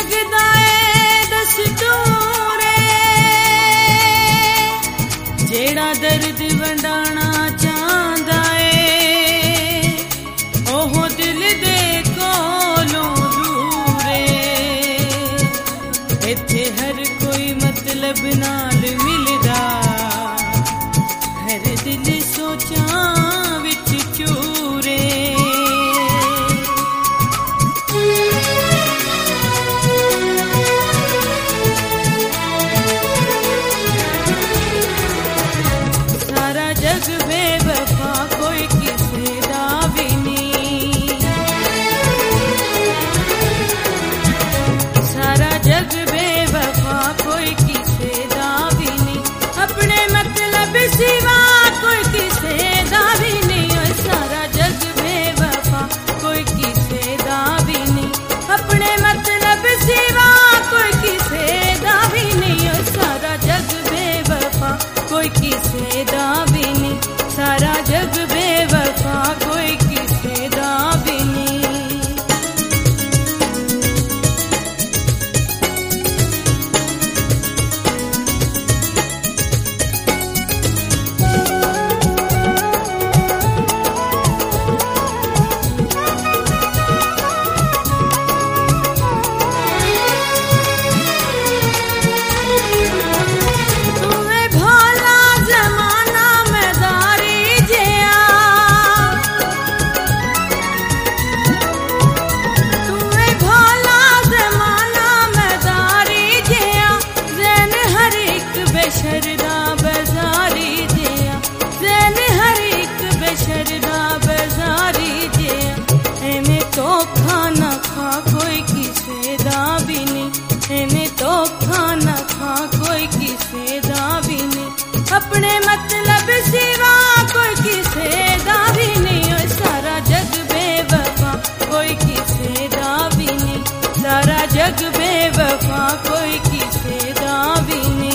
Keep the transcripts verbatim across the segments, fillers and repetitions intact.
लगदा है दस दूरे जेड़ा दर्द वंडाना चाहंदा है ओह दिल दे कोलों दूरे इत्थे हर कोई मतलब नाल मिलदा हर दिल सोचां विच चूरे जग बेवफा कोई किसे दा भी नहीं सारा जग बेवफा कोई किसे दा भी नहीं अपने मतलब सिवा कोई किसे दा भी नहीं और सारा जग बेवफा कोई किसे दा भी नहीं अपने मतलब सिवा कोई किसे दा भी नहीं और सारा जग बेवफा कोई किसे दा भी नहीं सारा जग बेवफा कोई किसे दा भी नहीं बेशरदा बाजारी जिया जैन हर एक बेशरदा बाजारी जिया एमें धोखा ना खा कोई किसे दा भी नहीं एमें धोखा ना खा कोई किसे दा भी नहीं अपने मतलब सिवा कोई किसे दा भी नहीं और सारा जग बेवफा कोई किसे दा भी नहीं सारा जग बेवफा कोई किसे दा भी नहीं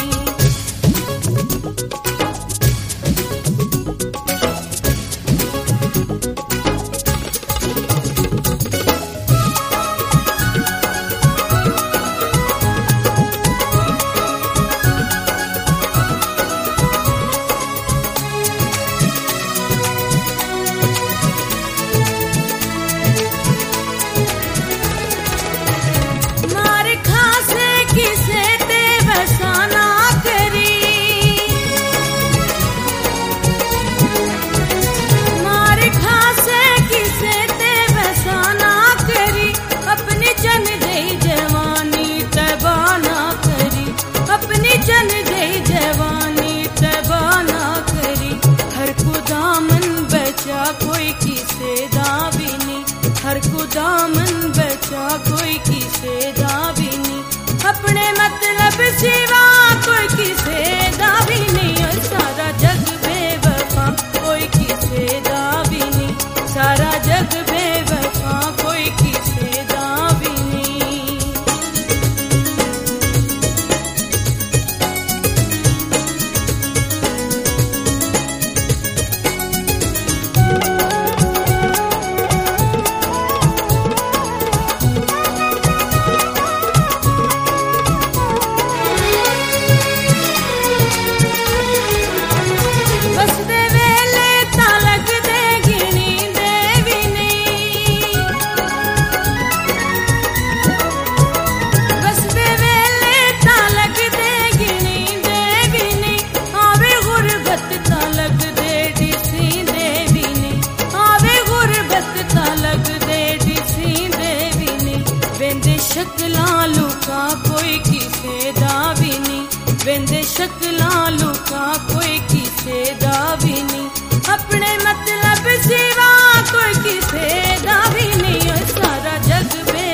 जन गई जवानी तबाना करी हर को दामन बचा कोई किसे दा भी नहीं हर को दामन बचा कोई किसे दा भी नहीं अपने मतलब सिवा कोई किसे दा भी नहीं और सारा जग बेवफा कोई किसे दा भी नहीं सारा जग बेवफा कोई किसे दा भी नहीं शक्लां लुका कोई किसे दा भी नहीं वेंदे शक्लां लुका कोई किसे दा भी नहीं अपने मतलब सिवा कोई किसे दा भी नहीं और सारा जग